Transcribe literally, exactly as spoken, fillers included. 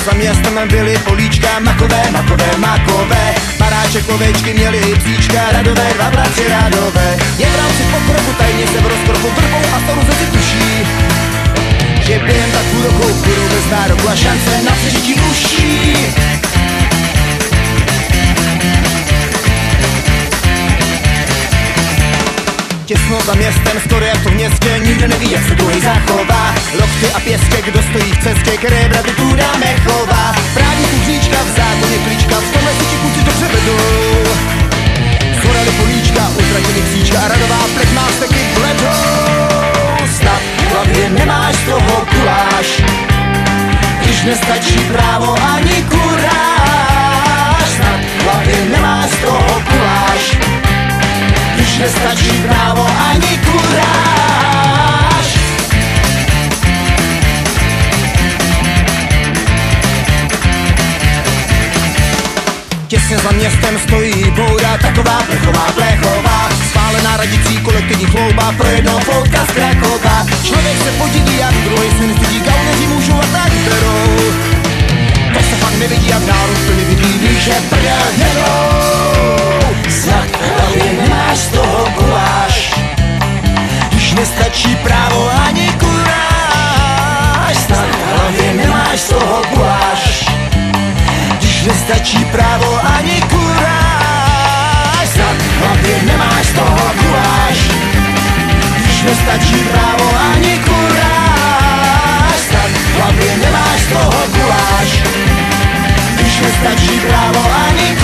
za městem byly políčka, makové, makové, makové. Baráček, ovečky měli i psíčka, radové, dva bratři radové. Je v rámci pokroku, tajně se v rozkroku vrbou a staru si tuší, že během tak půl roku budou bez nároku a šance na přežití uší. Těsno za městem, skoro jak to v městě, nikdo neví, jak se druhý zachová. Lochty a pěstě, kdo stojí v cestě, které brady tu dáme chová. Právní kuříčka, v zákoně klíčka, v tomhle si ti kluci dobře vedou. Zhorali políčka, utratili psíčka a radová plek má steky bledou. Snad v hlavě nemáš z toho kuláž, když nestačí právo ani kuráž. Snad v hlavě nemáš z toho kuláž, když nestačí právo ani kuráž. Těsně za městem stojí bouda, taková plechová plechová. Spálená radicí kolektivní chlouba, pro jednoho foutka z Krakova. Člověk se podíví, jak druhý se nestydí, gauneři můžou a tak berou. To se fakt nevidí, jak národ plně vidí, ví, že prdel jedou. Snad v hlavě nemáš z toho guláš, když nestačí právo ani kuráž. Snad v hlavě nemáš z toho guláš, když nestačí právo ani kuráž. Snad v hlavě nemáš z toho guláš, když nestačí právo ani kuráž. Snad v hlavě nemáš z toho guláš, když nestačí právo ani kuráž.